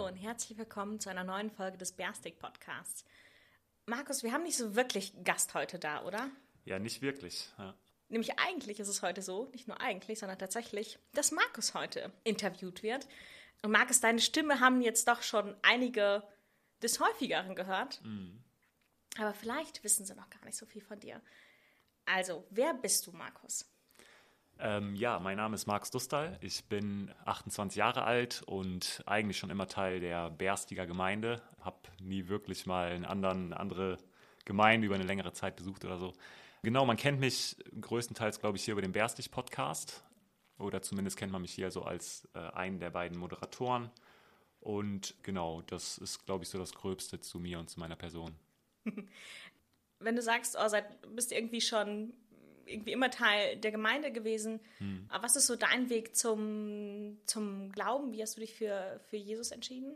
Hallo und herzlich willkommen zu einer neuen Folge des Berstig Podcasts. Markus, wir haben nicht so wirklich Gast heute da, oder? Ja, nicht wirklich. Ja. Nämlich eigentlich ist es heute so, nicht nur eigentlich, sondern tatsächlich, dass Markus heute interviewt wird. Und Markus, deine Stimme haben jetzt doch schon einige des Häufigeren gehört. Aber vielleicht wissen sie noch gar nicht so viel von dir. Also, wer bist du, Markus? Mein Name ist Markus Dustal. Ich bin 28 Jahre alt und eigentlich schon immer Teil der Berstiger Gemeinde. Habe nie wirklich mal eine andere Gemeinde über eine längere Zeit besucht oder so. Genau, man kennt mich größtenteils, glaube ich, hier über den Berstig-Podcast. Oder zumindest kennt man mich hier so als einen der beiden Moderatoren. Und genau, das ist, glaube ich, so das Gröbste zu mir und zu meiner Person. Wenn du sagst, bist irgendwie schon immer Teil der Gemeinde gewesen, aber was ist so dein Weg zum Glauben? Wie hast du dich für Jesus entschieden?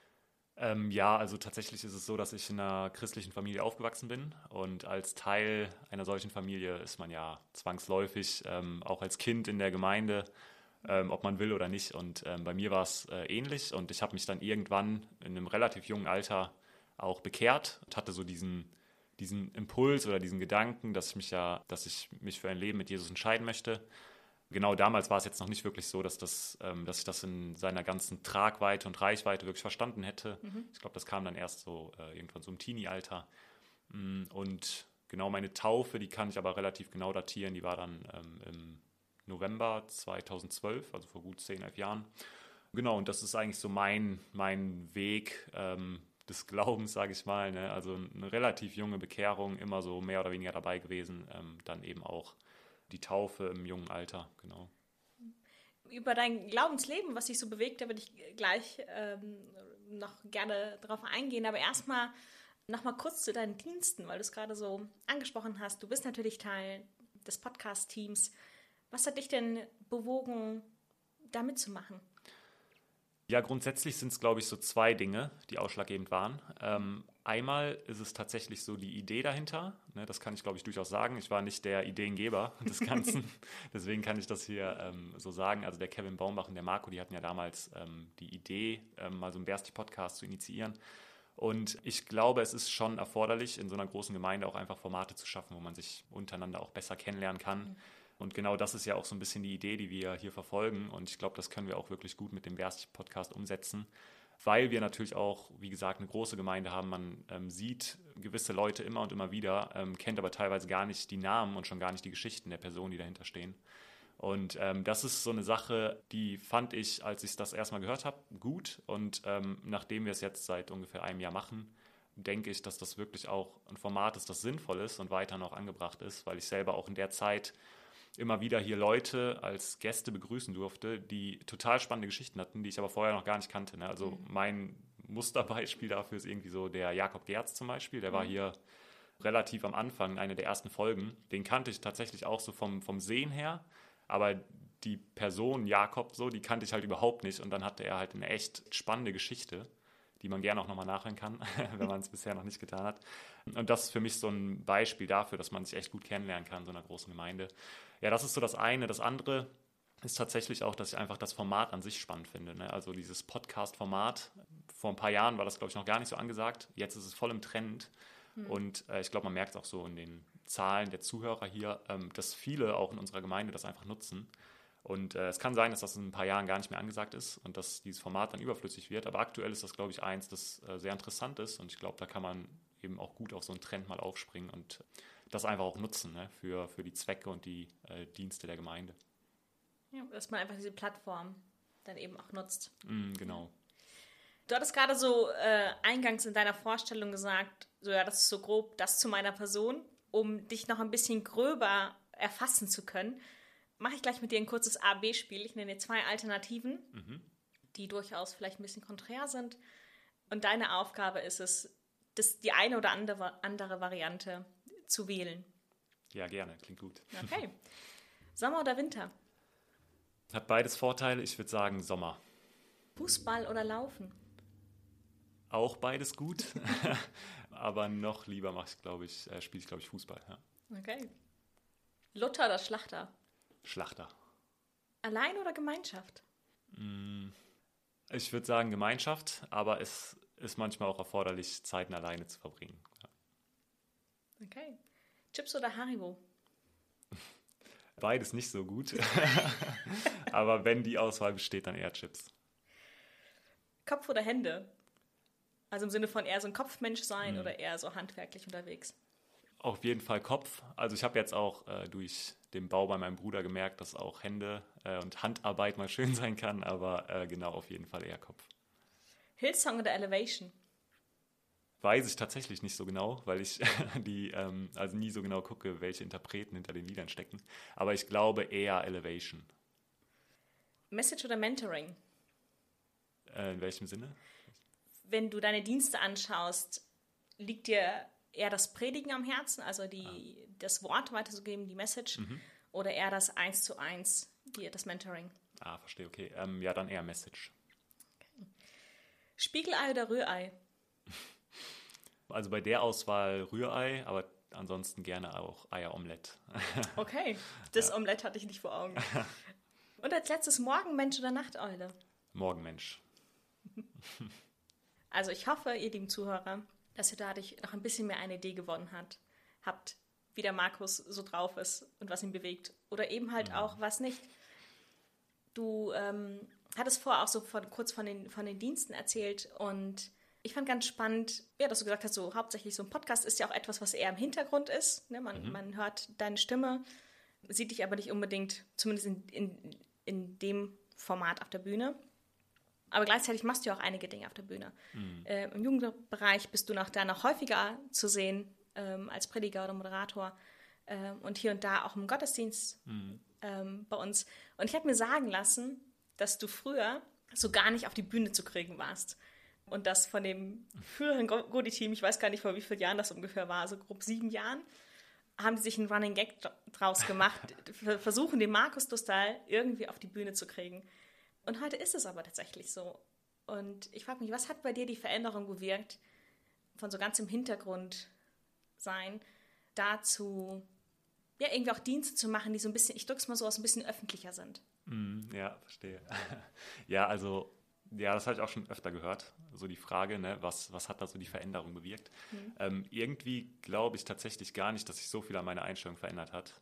Also tatsächlich ist es so, dass ich in einer christlichen Familie aufgewachsen bin und als Teil einer solchen Familie ist man ja zwangsläufig auch als Kind in der Gemeinde, ob man will oder nicht. Und bei mir war es ähnlich und ich habe mich dann irgendwann in einem relativ jungen Alter auch bekehrt und hatte so diesen Impuls oder diesen Gedanken, dass ich mich für ein Leben mit Jesus entscheiden möchte. Genau damals war es jetzt noch nicht wirklich so, dass ich das in seiner ganzen Tragweite und Reichweite wirklich verstanden hätte. Ich glaube, das kam dann erst so irgendwann so im Teenie-Alter. Und genau meine Taufe, die kann ich aber relativ genau datieren. Die war dann im November 2012, also vor gut 10, 11 Jahren. Genau, und das ist eigentlich so mein Weg des Glaubens, sage ich mal. Ne? Also eine relativ junge Bekehrung, immer so mehr oder weniger dabei gewesen. Dann eben auch die Taufe im jungen Alter, genau. Über dein Glaubensleben, was dich so bewegt, da würde ich gleich noch gerne drauf eingehen. Aber erstmal noch mal kurz zu deinen Diensten, weil du es gerade so angesprochen hast. Du bist natürlich Teil des Podcast-Teams. Was hat dich denn bewogen, da mitzumachen? Ja, grundsätzlich sind es, glaube ich, so zwei Dinge, die ausschlaggebend waren. Einmal ist es tatsächlich so die Idee dahinter. Ne, das kann ich, glaube ich, durchaus sagen. Ich war nicht der Ideengeber des Ganzen. Deswegen kann ich das hier so sagen. Also der Kevin Baumbach und der Marco, die hatten ja damals die Idee, mal so einen Bersti-Podcast zu initiieren. Und ich glaube, es ist schon erforderlich, in so einer großen Gemeinde auch einfach Formate zu schaffen, wo man sich untereinander auch besser kennenlernen kann. Und genau das ist ja auch so ein bisschen die Idee, die wir hier verfolgen. Und ich glaube, das können wir auch wirklich gut mit dem Bersti-Podcast umsetzen, weil wir natürlich auch, wie gesagt, eine große Gemeinde haben. Man sieht gewisse Leute immer und immer wieder, kennt aber teilweise gar nicht die Namen und schon gar nicht die Geschichten der Personen, die dahinter stehen. Und das ist so eine Sache, die fand ich, als ich das erstmal gehört habe, gut. Und nachdem wir es jetzt seit ungefähr einem Jahr machen, denke ich, dass das wirklich auch ein Format ist, das sinnvoll ist und weiter noch angebracht ist, weil ich selber auch in der Zeit immer wieder hier Leute als Gäste begrüßen durfte, die total spannende Geschichten hatten, die ich aber vorher noch gar nicht kannte. Ne? Also mein Musterbeispiel dafür ist irgendwie so der Jakob Gerz zum Beispiel, der war hier relativ am Anfang, eine der ersten Folgen. Den kannte ich tatsächlich auch so vom Sehen her, aber die Person Jakob so, die kannte ich halt überhaupt nicht und dann hatte er halt eine echt spannende Geschichte, die man gerne auch nochmal nachhören kann, wenn man es bisher noch nicht getan hat. Und das ist für mich so ein Beispiel dafür, dass man sich echt gut kennenlernen kann in so einer großen Gemeinde. Ja, das ist so das eine. Das andere ist tatsächlich auch, dass ich einfach das Format an sich spannend finde. Ne? Also dieses Podcast-Format, vor ein paar Jahren war das, glaube ich, noch gar nicht so angesagt. Jetzt ist es voll im Trend. Und ich glaube, man merkt es auch so in den Zahlen der Zuhörer hier, dass viele auch in unserer Gemeinde das einfach nutzen. Und es kann sein, dass das in ein paar Jahren gar nicht mehr angesagt ist und dass dieses Format dann überflüssig wird. Aber aktuell ist das, glaube ich, eins, das sehr interessant ist. Und ich glaube, da kann man eben auch gut auf so einen Trend mal aufspringen und das einfach auch nutzen, ne, für die Zwecke und die Dienste der Gemeinde. Ja, dass man einfach diese Plattform dann eben auch nutzt. Genau. Du hattest gerade so eingangs in deiner Vorstellung gesagt, so ja, das ist so grob das zu meiner Person, um dich noch ein bisschen gröber erfassen zu können. Mache ich gleich mit dir ein kurzes A-B-Spiel. Ich nenne dir 2 Alternativen, die durchaus vielleicht ein bisschen konträr sind. Und deine Aufgabe ist es, die eine oder andere Variante zu wählen. Ja, gerne. Klingt gut. Okay. Sommer oder Winter? Hat beides Vorteile. Ich würde sagen Sommer. Fußball oder Laufen? Auch beides gut. Aber noch lieber spiele ich, glaube ich, Fußball. Ja. Okay. Luther oder Schlachter? Schlachter. Allein oder Gemeinschaft? Ich würde sagen Gemeinschaft, aber es ist manchmal auch erforderlich, Zeiten alleine zu verbringen. Ja. Okay. Chips oder Haribo? Beides nicht so gut. Aber wenn die Auswahl besteht, dann eher Chips. Kopf oder Hände? Also im Sinne von eher so ein Kopfmensch sein oder eher so handwerklich unterwegs? Auf jeden Fall Kopf. Also ich habe jetzt auch durch den Bau bei meinem Bruder gemerkt, dass auch Hände und Handarbeit mal schön sein kann, aber genau, auf jeden Fall eher Kopf. Hillsong oder Elevation? Weiß ich tatsächlich nicht so genau, weil ich also nie so genau gucke, welche Interpreten hinter den Liedern stecken. Aber ich glaube eher Elevation. Message oder Mentoring? In welchem Sinne? Wenn du deine Dienste anschaust, liegt dir eher das Predigen am Herzen, also das Wort weiterzugeben, die Message, oder eher das 1:1, das Mentoring? Verstehe, okay. Ja, dann eher Message. Okay. Spiegelei oder Rührei? Also bei der Auswahl Rührei, aber ansonsten gerne auch Eieromelett. Okay, das Omelett hatte ich nicht vor Augen. Und als letztes Morgenmensch oder Nachteule? Morgenmensch. Also ich hoffe, ihr lieben Zuhörer, dass ihr dadurch noch ein bisschen mehr eine Idee gewonnen habt, wie der Markus so drauf ist und was ihn bewegt. Oder eben halt auch, was nicht. Du hattest vorher auch so kurz von den Diensten erzählt und ich fand ganz spannend, ja, dass du gesagt hast, so hauptsächlich so ein Podcast ist ja auch etwas, was eher im Hintergrund ist. Ne? Man hört deine Stimme, sieht dich aber nicht unbedingt, zumindest in dem Format auf der Bühne. Aber gleichzeitig machst du ja auch einige Dinge auf der Bühne. Im Jugendbereich bist du noch häufiger zu sehen als Prediger oder Moderator und hier und da auch im Gottesdienst bei uns. Und ich habe mir sagen lassen, dass du früher so gar nicht auf die Bühne zu kriegen warst. Und das von dem früheren Godi-Team, ich weiß gar nicht, vor wie vielen Jahren das ungefähr war, so grob 7 Jahren, haben die sich einen Running Gag draus gemacht, versuchen den Markus Dostal irgendwie auf die Bühne zu kriegen. Und heute ist es aber tatsächlich so. Und ich frage mich, was hat bei dir die Veränderung bewirkt, von so ganz im Hintergrund sein, dazu, ja, irgendwie auch Dienste zu machen, die so ein bisschen, ich drücke es mal so aus, ein bisschen öffentlicher sind? Ja, verstehe. Ja, also, ja, das habe ich auch schon öfter gehört, so die Frage, ne, was hat da so die Veränderung bewirkt? Irgendwie glaube ich tatsächlich gar nicht, dass sich so viel an meiner Einstellung verändert hat.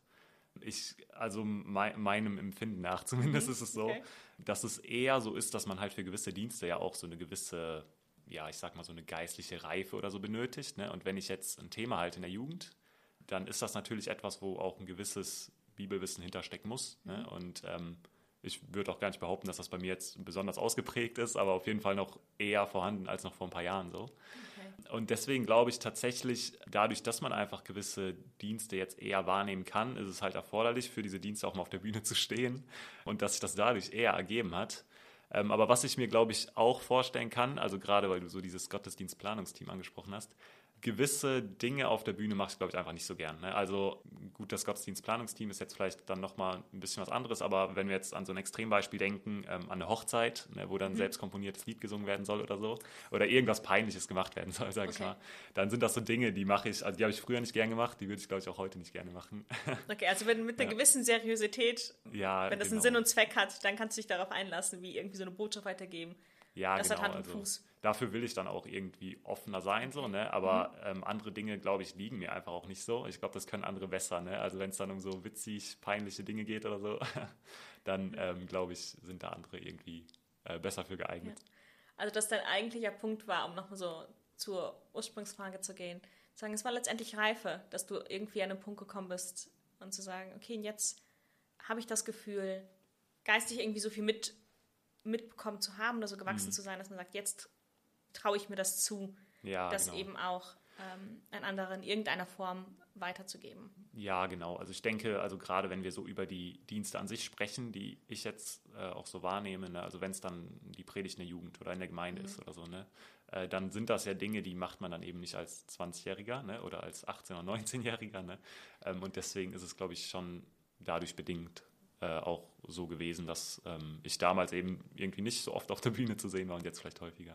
Also meinem Empfinden nach zumindest ist es so, dass es eher so ist, dass man halt für gewisse Dienste ja auch so eine gewisse, ja, ich sag mal so eine geistliche Reife oder so benötigt. Ne? Und wenn ich jetzt ein Thema halte in der Jugend, dann ist das natürlich etwas, wo auch ein gewisses Bibelwissen hinterstecken muss. Ne? Und ich würde auch gar nicht behaupten, dass das bei mir jetzt besonders ausgeprägt ist, aber auf jeden Fall noch eher vorhanden als noch vor ein paar Jahren so. Okay. Und deswegen glaube ich tatsächlich, dadurch, dass man einfach gewisse Dienste jetzt eher wahrnehmen kann, ist es halt erforderlich, für diese Dienste auch mal auf der Bühne zu stehen und dass sich das dadurch eher ergeben hat. Aber was ich mir, glaube ich, auch vorstellen kann, also gerade weil du so dieses Gottesdienstplanungsteam angesprochen hast, gewisse Dinge auf der Bühne mache ich, glaube ich, einfach nicht so gern. Ne? Also gut, das Gottesdienstplanungsteam ist jetzt vielleicht dann nochmal ein bisschen was anderes, aber wenn wir jetzt an so ein Extrembeispiel denken, an eine Hochzeit, ne, wo dann selbst komponiertes Lied gesungen werden soll oder so, oder irgendwas Peinliches gemacht werden soll, sage ich mal, dann sind das so Dinge, die mache ich, also die habe ich früher nicht gern gemacht, die würde ich, glaube ich, auch heute nicht gerne machen. Okay, also wenn mit einer gewissen Seriosität, wenn das einen Sinn und Zweck hat, dann kannst du dich darauf einlassen, wie irgendwie so eine Botschaft weitergeben. Ja, das genau. Hat Hand und Fuß. Dafür will ich dann auch irgendwie offener sein, so, ne? Aber andere Dinge, glaube ich, liegen mir einfach auch nicht so. Ich glaube, das können andere besser, ne? Also wenn es dann um so witzig, peinliche Dinge geht oder so, dann glaube ich, sind da andere irgendwie besser für geeignet. Ja. Also dass dein eigentlicher Punkt war, um nochmal so zur Ursprungsfrage zu gehen, zu sagen, es war letztendlich Reife, dass du irgendwie an einen Punkt gekommen bist und zu sagen, okay, und jetzt habe ich das Gefühl, geistig irgendwie so viel mitbekommen zu haben oder so gewachsen zu sein, dass man sagt, jetzt traue ich mir das zu, das eben auch an andere in irgendeiner Form weiterzugeben. Ja, genau. Also ich denke, also gerade wenn wir so über die Dienste an sich sprechen, die ich jetzt auch so wahrnehme, ne? Also wenn es dann die Predigt in der Jugend oder in der Gemeinde ist oder so, ne? Dann sind das ja Dinge, die macht man dann eben nicht als 20-Jähriger, ne? Oder als 18- oder 19-Jähriger. Ne? Und deswegen ist es, glaube ich, schon dadurch bedingt auch so gewesen, dass ich damals eben irgendwie nicht so oft auf der Bühne zu sehen war und jetzt vielleicht häufiger.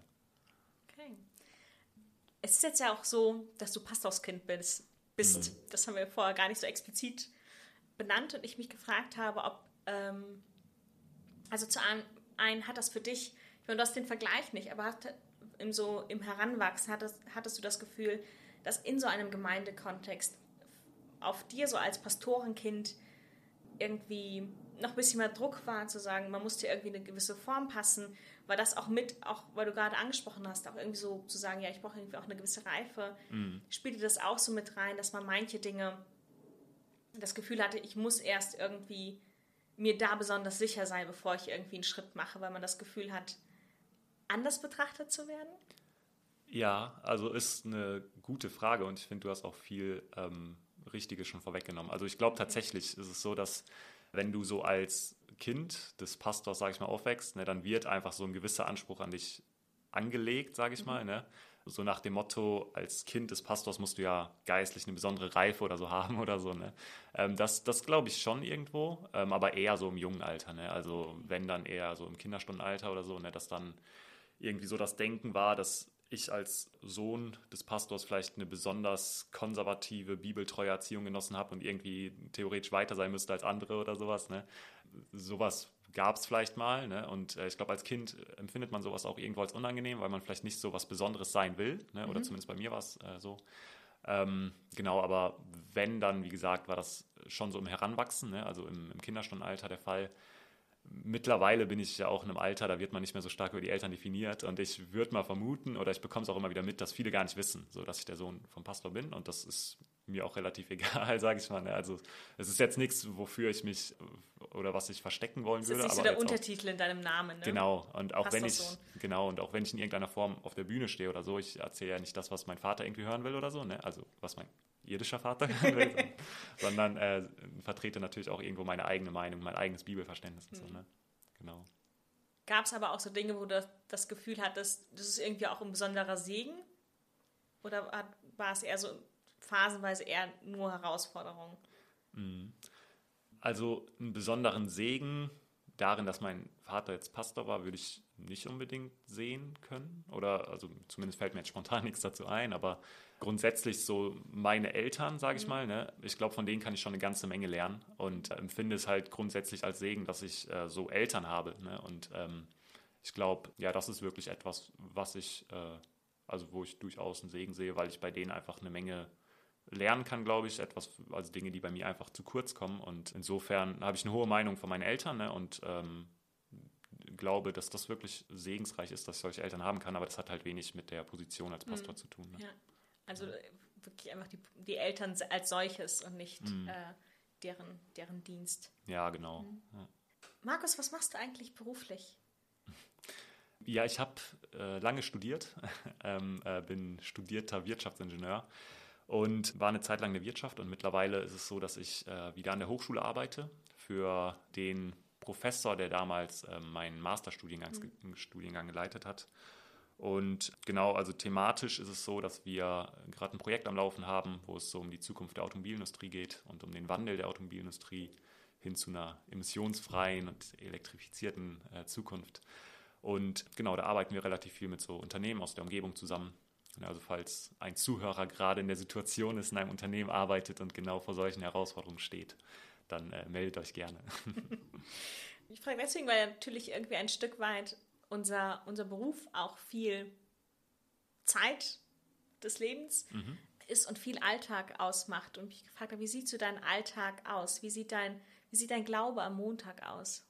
Okay. Es ist jetzt ja auch so, dass du Pastorskind bist. Das haben wir vorher gar nicht so explizit benannt und ich mich gefragt habe, ob, also zu einem hat das für dich Ich meine, du hast den Vergleich nicht, aber im Heranwachsen hattest du das Gefühl, dass in so einem Gemeindekontext auf dir so als Pastorenkind irgendwie noch ein bisschen mehr Druck war, zu sagen, man musste irgendwie eine gewisse Form passen, war das auch weil du gerade angesprochen hast, auch irgendwie so zu sagen, ja, ich brauche irgendwie auch eine gewisse Reife. Spielte das auch so mit rein, dass man manche Dinge das Gefühl hatte, ich muss erst irgendwie mir da besonders sicher sein, bevor ich irgendwie einen Schritt mache, weil man das Gefühl hat, anders betrachtet zu werden? Ja, also ist eine gute Frage und ich finde, du hast auch viel Richtiges schon vorweggenommen. Also ich glaube tatsächlich ist es so, dass wenn du so als Kind des Pastors, sage ich mal, aufwächst, ne, dann wird einfach so ein gewisser Anspruch an dich angelegt, sage ich mal, ne? So nach dem Motto, als Kind des Pastors musst du ja geistlich eine besondere Reife oder so haben oder so, ne? Das glaube ich schon irgendwo, aber eher so im jungen Alter, ne? Also wenn dann eher so im Kinderstundenalter oder so, ne? Dass dann irgendwie so das Denken war, dass ich als Sohn des Pastors vielleicht eine besonders konservative, bibeltreue Erziehung genossen habe und irgendwie theoretisch weiter sein müsste als andere oder sowas. Ne? Sowas gab es vielleicht mal. Ne? Und ich glaube, als Kind empfindet man sowas auch irgendwo als unangenehm, weil man vielleicht nicht so was Besonderes sein will. Ne? Oder zumindest bei mir war es so. Genau, aber wenn dann, wie gesagt, war das schon so im Heranwachsen, ne? Also im Kinderstundenalter der Fall. Mittlerweile bin ich ja auch in einem Alter, da wird man nicht mehr so stark über die Eltern definiert und ich würde mal vermuten oder ich bekomme es auch immer wieder mit, dass viele gar nicht wissen, so dass ich der Sohn vom Pastor bin und das ist mir auch relativ egal, sage ich mal. Ne? Also es ist jetzt nichts, wofür ich mich oder was ich verstecken wollen würde. Das ist nicht so der Untertitel in deinem Namen, ne? Genau, und auch wenn ich Pastorssohn. in irgendeiner Form auf der Bühne stehe oder so, ich erzähle ja nicht das, was mein Vater irgendwie hören will oder so, ne? Also was mein irdischer Vater hören will, sondern vertrete natürlich auch irgendwo meine eigene Meinung, mein eigenes Bibelverständnis und so, ne? Genau. Gab es aber auch so Dinge, wo du das Gefühl hattest, das ist irgendwie auch ein besonderer Segen? Oder war es eher so phasenweise eher nur Herausforderung? Also einen besonderen Segen darin, dass mein Vater jetzt Pastor war, würde ich nicht unbedingt sehen können. Oder also zumindest fällt mir jetzt spontan nichts dazu ein, aber grundsätzlich so meine Eltern, sage ich mal, ne, ich glaube, von denen kann ich schon eine ganze Menge lernen und empfinde es halt grundsätzlich als Segen, dass ich so Eltern habe. Ne? Und ich glaube, ja, das ist wirklich etwas, was ich, also wo ich durchaus einen Segen sehe, weil ich bei denen einfach eine Menge lernen kann, glaube ich, also Dinge, die bei mir einfach zu kurz kommen. Und insofern habe ich eine hohe Meinung von meinen Eltern, ne, und glaube, dass das wirklich segensreich ist, dass ich solche Eltern haben kann, aber das hat halt wenig mit der Position als Pastor zu tun. Ne? Ja, also wirklich einfach die Eltern als solches und nicht deren Dienst. Ja, genau. Ja. Markus, was machst du eigentlich beruflich? Ja, ich habe lange studiert, bin studierter Wirtschaftsingenieur und war eine Zeit lang in der Wirtschaft und mittlerweile ist es so, dass ich wieder an der Hochschule arbeite für den Professor, der damals meinen Masterstudiengang geleitet hat. Und genau, also thematisch ist es so, dass wir gerade ein Projekt am Laufen haben, wo es so um die Zukunft der Automobilindustrie geht und um den Wandel der Automobilindustrie hin zu einer emissionsfreien und elektrifizierten Zukunft. Und genau, da arbeiten wir relativ viel mit so Unternehmen aus der Umgebung zusammen. Also falls ein Zuhörer gerade in der Situation ist, in einem Unternehmen arbeitet und genau vor solchen Herausforderungen steht, dann meldet euch gerne. Ich frage deswegen, weil natürlich irgendwie ein Stück weit unser Beruf auch viel Zeit des Lebens ist und viel Alltag ausmacht. Und ich gefragt habe, wie sieht so dein Alltag aus? Wie sieht dein Glaube am Montag aus?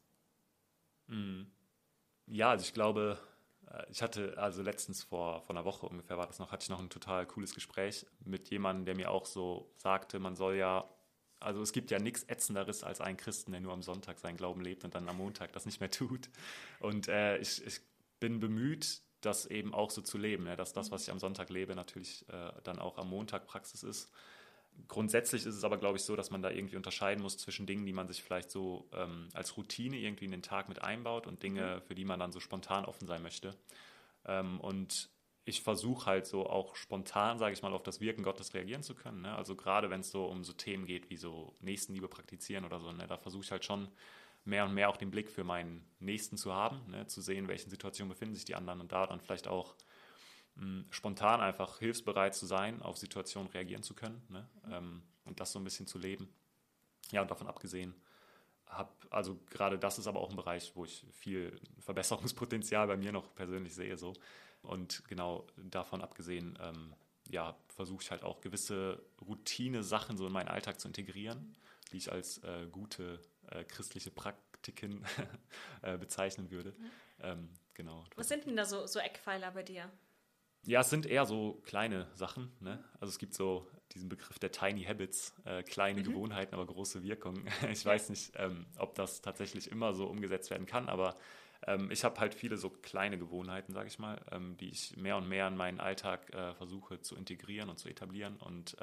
Ja, also ich glaube, ich hatte also letztens vor einer Woche ungefähr hatte ich noch ein total cooles Gespräch mit jemandem, der mir auch so sagte, man soll ja, also es gibt ja nichts Ätzenderes als einen Christen, der nur am Sonntag seinen Glauben lebt und dann am Montag das nicht mehr tut. Und ich bin bemüht, das eben auch so zu leben, ne? Dass das, was ich am Sonntag lebe, natürlich dann auch am Montag Praxis ist. Grundsätzlich ist es aber, glaube ich, so, dass man da irgendwie unterscheiden muss zwischen Dingen, die man sich vielleicht so als Routine irgendwie in den Tag mit einbaut und Dinge, für die man dann so spontan offen sein möchte. Und ich versuche halt so auch spontan, sage ich mal, auf das Wirken Gottes reagieren zu können. Ne? Also gerade wenn es so um so Themen geht wie so Nächstenliebe praktizieren oder so, ne? Da versuche ich halt schon mehr und mehr auch den Blick für meinen Nächsten zu haben, ne? Zu sehen, in welchen Situationen befinden sich die anderen und da dann vielleicht auch spontan einfach hilfsbereit zu sein, auf Situationen reagieren zu können, ne? Und das so ein bisschen zu leben. Ja, und davon abgesehen, also gerade das ist aber auch ein Bereich, wo ich viel Verbesserungspotenzial bei mir noch persönlich sehe. So. Und genau davon abgesehen, versuche ich halt auch gewisse Routine-Sachen so in meinen Alltag zu integrieren, die ich als gute christliche Praktiken bezeichnen würde. Genau. Was sind denn da so Eckpfeiler bei dir? Ja, es sind eher so kleine Sachen. Ne? Also es gibt so diesen Begriff der Tiny Habits, kleine Gewohnheiten, aber große Wirkung. Ich weiß nicht, ob das tatsächlich immer so umgesetzt werden kann, aber ich habe halt viele so kleine Gewohnheiten, sage ich mal, die ich mehr und mehr in meinen Alltag versuche zu integrieren und zu etablieren. Und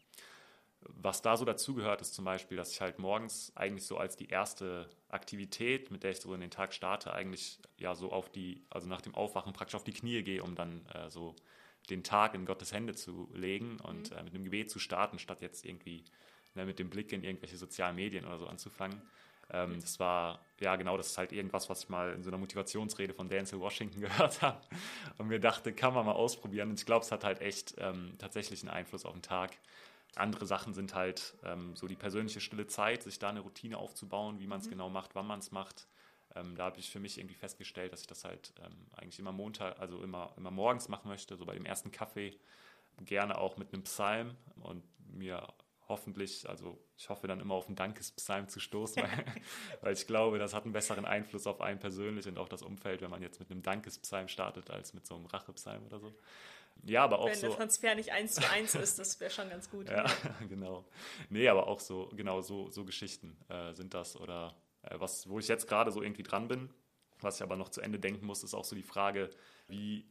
was da so dazugehört, ist zum Beispiel, dass ich halt morgens eigentlich so als die erste Aktivität, mit der ich so in den Tag starte, eigentlich ja so also nach dem Aufwachen praktisch auf die Knie gehe, um dann so den Tag in Gottes Hände zu legen und mit einem Gebet zu starten, statt jetzt irgendwie mit dem Blick in irgendwelche sozialen Medien oder so anzufangen. Das war, ja genau, das ist halt irgendwas, was ich mal in so einer Motivationsrede von Denzel Washington gehört habe und mir dachte, kann man mal ausprobieren. Und ich glaube, es hat halt echt tatsächlich einen Einfluss auf den Tag. Andere Sachen sind halt so die persönliche stille Zeit, sich da eine Routine aufzubauen, wie man es genau macht, wann man es macht. Da habe ich für mich irgendwie festgestellt, dass ich das halt eigentlich immer immer morgens machen möchte, so bei dem ersten Kaffee, gerne auch mit einem Psalm und mir hoffentlich, also ich hoffe dann immer auf einen Dankespsalm zu stoßen, weil ich glaube, das hat einen besseren Einfluss auf einen persönlich und auch das Umfeld, wenn man jetzt mit einem Dankespsalm startet, als mit so einem Rachepsalm oder so. Ja, aber auch wenn der Transfer nicht 1:1 ist, das wäre schon ganz gut. Ja, genau. Nee, aber auch so, genau, so Geschichten sind das. Oder wo ich jetzt gerade so irgendwie dran bin, was ich aber noch zu Ende denken muss, ist auch so die Frage, wie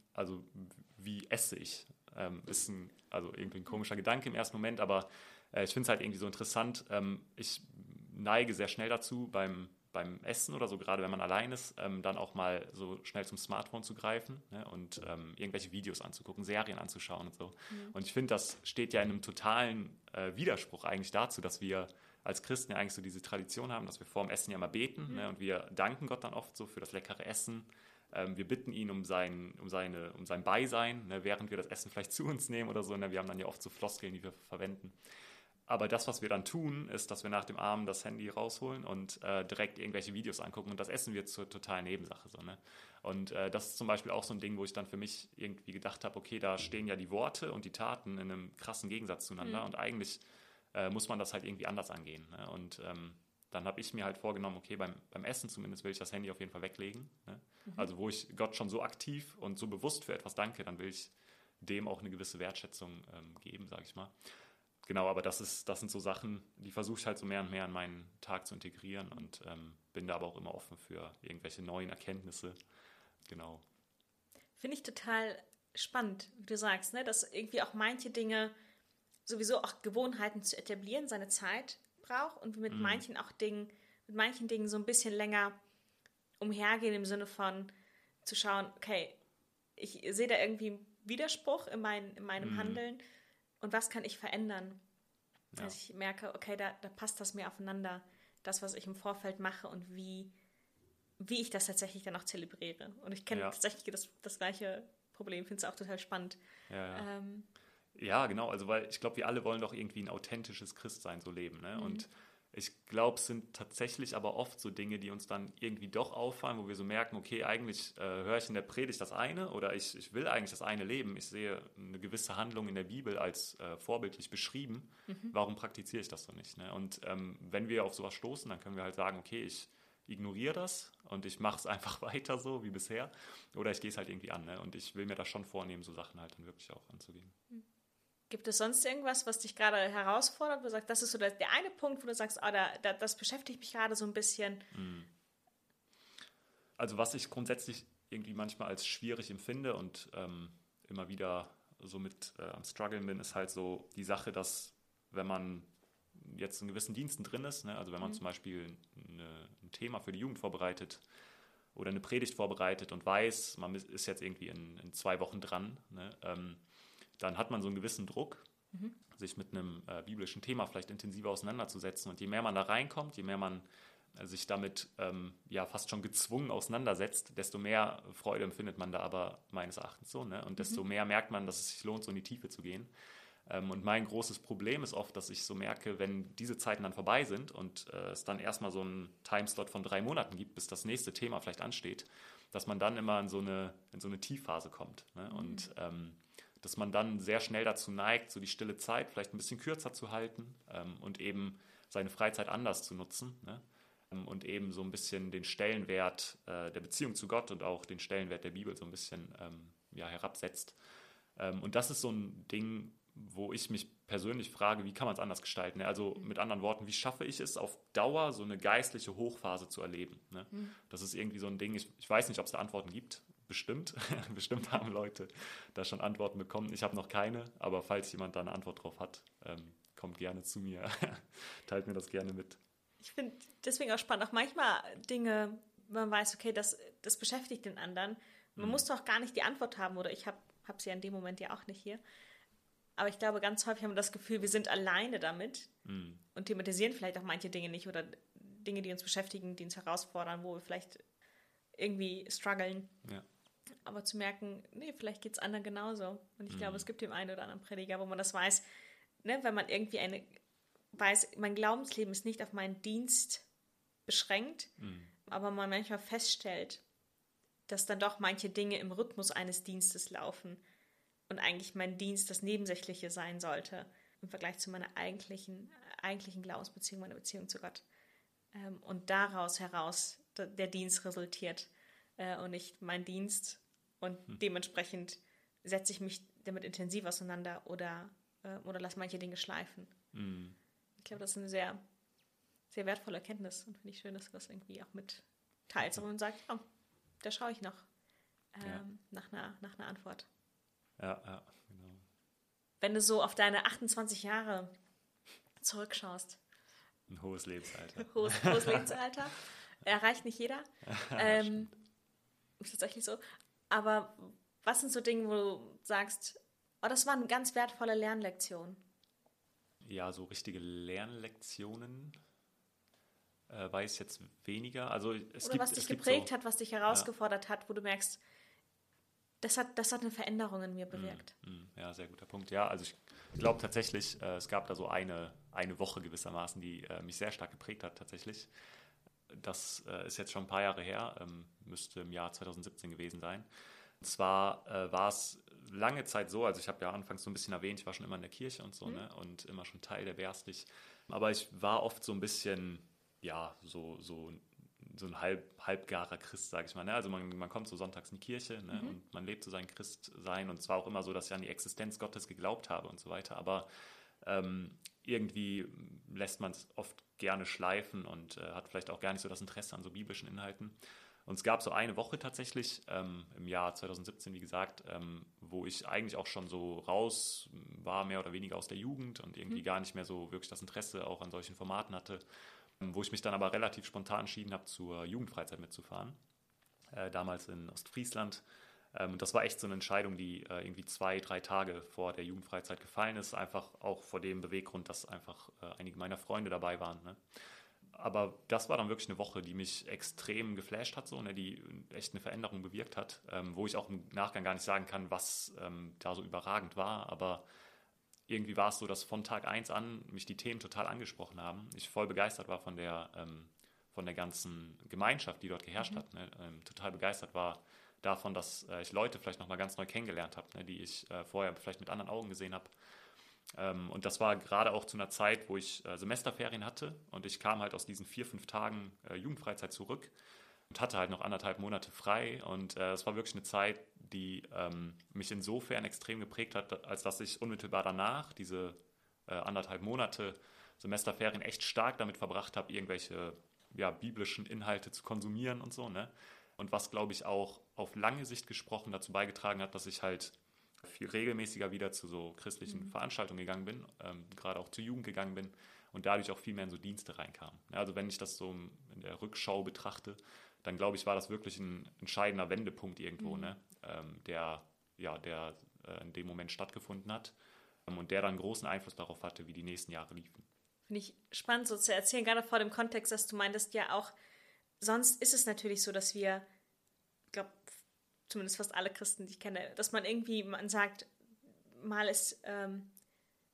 esse ich? Ist also irgendwie ein komischer Gedanke im ersten Moment, aber ich finde es halt irgendwie so interessant. Ich neige sehr schnell dazu, beim Essen oder so, gerade wenn man allein ist, dann auch mal so schnell zum Smartphone zu greifen, ne, und irgendwelche Videos anzugucken, Serien anzuschauen und so. Und ich finde, das steht ja in einem totalen Widerspruch eigentlich dazu, dass wir als Christen ja eigentlich so diese Tradition haben, dass wir vor dem Essen ja mal beten, ne, und wir danken Gott dann oft so für das leckere Essen. Wir bitten ihn um sein Beisein, ne, während wir das Essen vielleicht zu uns nehmen oder so. Ne, wir haben dann ja oft so Floskeln, die wir verwenden. Aber das, was wir dann tun, ist, dass wir nach dem Abend das Handy rausholen und direkt irgendwelche Videos angucken und das Essen wird zur totalen Nebensache. So, ne? Und das ist zum Beispiel auch so ein Ding, wo ich dann für mich irgendwie gedacht habe, okay, da stehen ja die Worte und die Taten in einem krassen Gegensatz zueinander und eigentlich muss man das halt irgendwie anders angehen. Ne? Und dann habe ich mir halt vorgenommen, okay, beim Essen zumindest will ich das Handy auf jeden Fall weglegen. Ne? Also wo ich Gott schon so aktiv und so bewusst für etwas danke, dann will ich dem auch eine gewisse Wertschätzung geben, sage ich mal. Genau, aber das sind so Sachen, die versuche ich halt so mehr und mehr in meinen Tag zu integrieren und bin da aber auch immer offen für irgendwelche neuen Erkenntnisse. Genau. Finde ich total spannend, wie du sagst, ne? Dass irgendwie auch manche Dinge, sowieso auch Gewohnheiten zu etablieren, seine Zeit braucht und mit manchen Dingen so ein bisschen länger umhergehen im Sinne von zu schauen, okay, ich sehe da irgendwie einen Widerspruch in meinem Handeln. Und was kann ich verändern? Ja. Also ich merke, okay, da passt das mehr aufeinander, das, was ich im Vorfeld mache und wie ich das tatsächlich dann auch zelebriere. Und ich kenne tatsächlich das gleiche Problem, finde es auch total spannend. Ja. Ja, genau, also weil ich glaube, wir alle wollen doch irgendwie ein authentisches Christsein so leben. Ne? Und ich glaube, es sind tatsächlich aber oft so Dinge, die uns dann irgendwie doch auffallen, wo wir so merken, okay, eigentlich höre ich in der Predigt das eine oder ich will eigentlich das eine leben. Ich sehe eine gewisse Handlung in der Bibel als vorbildlich beschrieben. Warum praktiziere ich das so nicht? Ne? Und wenn wir auf sowas stoßen, dann können wir halt sagen, okay, ich ignoriere das und ich mache es einfach weiter so wie bisher oder ich gehe es halt irgendwie an. Ne? Und ich will mir das schon vornehmen, so Sachen halt dann wirklich auch anzugehen. Gibt es sonst irgendwas, was dich gerade herausfordert, wo du sagst, das ist so der eine Punkt, wo du sagst, das beschäftigt mich gerade so ein bisschen? Also was ich grundsätzlich irgendwie manchmal als schwierig empfinde und immer wieder so mit am Struggeln bin, ist halt so die Sache, dass wenn man jetzt in gewissen Diensten drin ist, ne, also wenn man zum Beispiel ein Thema für die Jugend vorbereitet oder eine Predigt vorbereitet und weiß, man ist jetzt irgendwie in 2 Wochen dran, ne, dann hat man so einen gewissen Druck, sich mit einem biblischen Thema vielleicht intensiver auseinanderzusetzen. Und je mehr man da reinkommt, je mehr man sich damit fast schon gezwungen auseinandersetzt, desto mehr Freude empfindet man da aber meines Erachtens so. Ne? Und desto mehr merkt man, dass es sich lohnt, so in die Tiefe zu gehen. Und mein großes Problem ist oft, dass ich so merke, wenn diese Zeiten dann vorbei sind und es dann erstmal so einen Timeslot von 3 Monaten gibt, bis das nächste Thema vielleicht ansteht, dass man dann immer in so eine Tiefphase kommt. Ne? Und dass man dann sehr schnell dazu neigt, so die stille Zeit vielleicht ein bisschen kürzer zu halten und eben seine Freizeit anders zu nutzen, ne? Und eben so ein bisschen den Stellenwert der Beziehung zu Gott und auch den Stellenwert der Bibel so ein bisschen herabsetzt. Und das ist so ein Ding, wo ich mich persönlich frage, wie kann man es anders gestalten? Ne? Also mit anderen Worten, wie schaffe ich es auf Dauer, so eine geistliche Hochphase zu erleben? Ne? Das ist irgendwie so ein Ding, ich weiß nicht, ob es da Antworten gibt. Bestimmt. Bestimmt haben Leute da schon Antworten bekommen. Ich habe noch keine, aber falls jemand da eine Antwort drauf hat, kommt gerne zu mir. Teilt mir das gerne mit. Ich finde deswegen auch spannend, auch manchmal Dinge, man weiß, okay, das beschäftigt den anderen. Man muss doch gar nicht die Antwort haben, oder ich hab sie ja in dem Moment ja auch nicht hier. Aber ich glaube, ganz häufig haben wir das Gefühl, wir sind alleine damit und thematisieren vielleicht auch manche Dinge nicht oder Dinge, die uns beschäftigen, die uns herausfordern, wo wir vielleicht irgendwie strugglen. Ja. Aber zu merken, nee, vielleicht geht es anderen genauso. Und ich glaube, es gibt den einen oder anderen Prediger, wo man das weiß, ne, wenn man irgendwie weiß, mein Glaubensleben ist nicht auf meinen Dienst beschränkt, aber man manchmal feststellt, dass dann doch manche Dinge im Rhythmus eines Dienstes laufen und eigentlich mein Dienst das Nebensächliche sein sollte im Vergleich zu meiner eigentlichen Glaubensbeziehung, meiner Beziehung zu Gott. Und daraus heraus der Dienst resultiert und nicht mein Dienst. Und dementsprechend setze ich mich damit intensiv auseinander oder lasse manche Dinge schleifen. Ich glaube, das ist eine sehr, sehr wertvolle Erkenntnis und finde ich schön, dass du das irgendwie auch mit teilst. Und man sagt, oh, da schaue ich noch nach einer Antwort. Ja, genau. Wenn du so auf deine 28 Jahre zurückschaust. Ein hohes Lebensalter. Hohes Lebensalter. Erreicht nicht jeder. Ist tatsächlich so. Aber was sind so Dinge, wo du sagst, oh, das war eine ganz wertvolle Lernlektion? Ja, so richtige Lernlektionen weiß jetzt weniger. Also was dich geprägt hat, was dich herausgefordert hat, wo du merkst, das hat eine Veränderung in mir bewirkt. Ja, sehr guter Punkt. Ja, also ich glaube tatsächlich, es gab da so eine Woche gewissermaßen, die mich sehr stark geprägt hat tatsächlich. Das ist jetzt schon ein paar Jahre her, müsste im Jahr 2017 gewesen sein. Und zwar war es lange Zeit so, also ich habe ja anfangs so ein bisschen erwähnt, ich war schon immer in der Kirche und so, ne, und immer schon Teil der Berstig. Aber ich war oft so ein bisschen, ja, so ein halbgarer Christ, sage ich mal. Ne? Also man kommt so sonntags in die Kirche, ne? Und man lebt so sein Christsein. Und zwar auch immer so, dass ich an die Existenz Gottes geglaubt habe und so weiter. Aber irgendwie lässt man es oft gerne schleifen und hat vielleicht auch gar nicht so das Interesse an so biblischen Inhalten. Und es gab so eine Woche tatsächlich im Jahr 2017, wie gesagt, wo ich eigentlich auch schon so raus war, mehr oder weniger aus der Jugend und irgendwie gar nicht mehr so wirklich das Interesse auch an solchen Formaten hatte, wo ich mich dann aber relativ spontan entschieden habe, zur Jugendfreizeit mitzufahren, damals in Ostfriesland. Und das war echt so eine Entscheidung, die irgendwie 2-3 Tage vor der Jugendfreizeit gefallen ist, einfach auch vor dem Beweggrund, dass einfach einige meiner Freunde dabei waren. Ne? Aber das war dann wirklich eine Woche, die mich extrem geflasht hat, so, ne, die echt eine Veränderung bewirkt hat, wo ich auch im Nachgang gar nicht sagen kann, was da so überragend war, aber irgendwie war es so, dass von Tag 1 an mich die Themen total angesprochen haben. Ich voll begeistert war von der ganzen Gemeinschaft, die dort geherrscht hat. Ne? Total begeistert war davon, dass ich Leute vielleicht nochmal ganz neu kennengelernt habe, ne? Die ich vorher vielleicht mit anderen Augen gesehen habe. Und das war gerade auch zu einer Zeit, wo ich Semesterferien hatte und ich kam halt aus diesen 4-5 Tagen Jugendfreizeit zurück und hatte halt noch 1,5 Monate frei und es war wirklich eine Zeit, die mich insofern extrem geprägt hat, als dass ich unmittelbar danach diese 1,5 Monate Semesterferien echt stark damit verbracht habe, irgendwelche biblischen Inhalte zu konsumieren und so, ne? Und was, glaube ich, auch auf lange Sicht gesprochen dazu beigetragen hat, dass ich halt viel regelmäßiger wieder zu so christlichen Veranstaltungen gegangen bin, gerade auch zur Jugend gegangen bin und dadurch auch viel mehr in so Dienste reinkam. Ja, also wenn ich das so in der Rückschau betrachte, dann glaube ich, war das wirklich ein entscheidender Wendepunkt irgendwo, ne? Der in dem Moment stattgefunden hat und der dann großen Einfluss darauf hatte, wie die nächsten Jahre liefen. Finde ich spannend so zu erzählen, gerade vor dem Kontext, dass du meintest, ja auch, sonst ist es natürlich so, dass wir, ich glaube, zumindest fast alle Christen, die ich kenne, dass man sagt, mal ist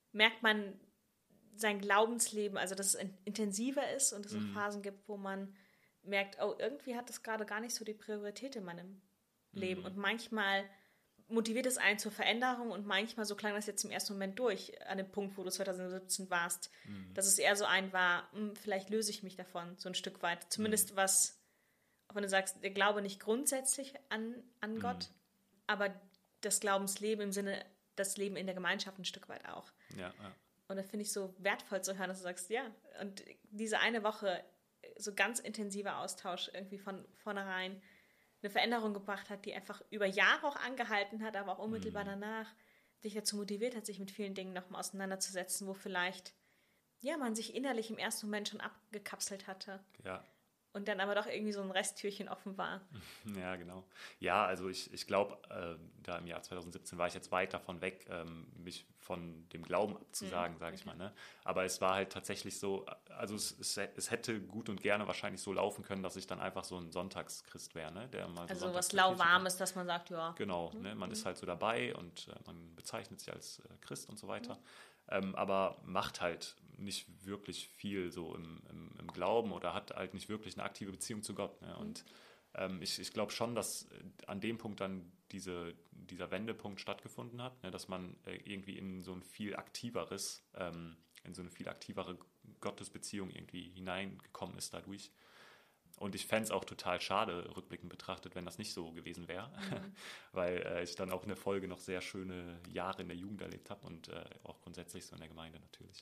merkt man sein Glaubensleben, also dass es intensiver ist und es auch Phasen gibt, wo man merkt, oh, irgendwie hat das gerade gar nicht so die Priorität in meinem Leben. Und manchmal motiviert es einen zur Veränderung und manchmal, so klang das jetzt im ersten Moment durch, an dem Punkt, wo du 2017 warst, dass es eher so ein war, vielleicht löse ich mich davon so ein Stück weit. Zumindest was, auch wenn du sagst, der Glaube nicht grundsätzlich an Gott, aber das Glaubensleben im Sinne, das Leben in der Gemeinschaft ein Stück weit auch. Ja. Und da finde ich so wertvoll zu hören, dass du sagst, ja, und diese eine Woche so ganz intensiver Austausch irgendwie von vornherein eine Veränderung gebracht hat, die einfach über Jahre auch angehalten hat, aber auch unmittelbar danach dich dazu motiviert hat, sich mit vielen Dingen nochmal auseinanderzusetzen, wo vielleicht man sich innerlich im ersten Moment schon abgekapselt hatte. Ja. Und dann aber doch irgendwie so ein Resttürchen offen war. Ja, genau. Ja, also ich glaube, da im Jahr 2017 war ich jetzt weit davon weg, mich von dem Glauben abzusagen, sage ich mal. Ne? Aber es war halt tatsächlich so, also es hätte gut und gerne wahrscheinlich so laufen können, dass ich dann einfach so ein Sonntagschrist wäre. Ne? Der mal so also was lauwarmes, dass man sagt, ja. Genau, ne? Man ist halt so dabei und man bezeichnet sich als Christ und so weiter. Aber macht halt nicht wirklich viel so im Glauben oder hat halt nicht wirklich eine aktive Beziehung zu Gott. Ne? Und ich glaube schon, dass an dem Punkt dann dieser Wendepunkt stattgefunden hat, ne? Dass man irgendwie in so ein viel aktiveres, in so eine viel aktivere Gottesbeziehung irgendwie hineingekommen ist dadurch. Und ich fände es auch total schade, rückblickend betrachtet, wenn das nicht so gewesen wäre, weil ich dann auch in der Folge noch sehr schöne Jahre in der Jugend erlebt habe und auch grundsätzlich so in der Gemeinde natürlich.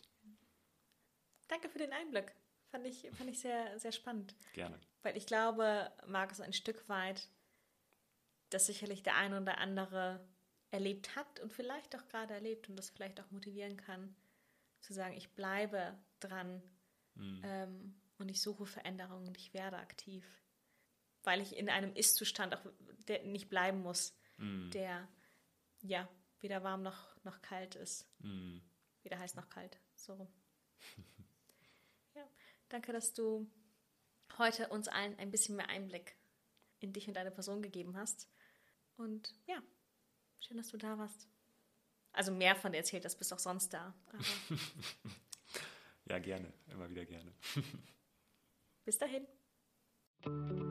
Danke für den Einblick. Fand ich sehr, sehr spannend. Gerne. Weil ich glaube, Markus, ein Stück weit, dass sicherlich der eine oder andere erlebt hat und vielleicht auch gerade erlebt und das vielleicht auch motivieren kann, zu sagen, ich bleibe dran, und ich suche Veränderungen und ich werde aktiv. Weil ich in einem Ist-Zustand auch nicht bleiben muss, der weder warm noch kalt ist. Weder heiß noch kalt. So. Ja, danke, dass du heute uns allen ein bisschen mehr Einblick in dich und deine Person gegeben hast. Und ja, schön, dass du da warst. Also mehr von dir erzählt hast, bist auch sonst da. Aber ja, gerne. Immer wieder gerne. Bis dahin.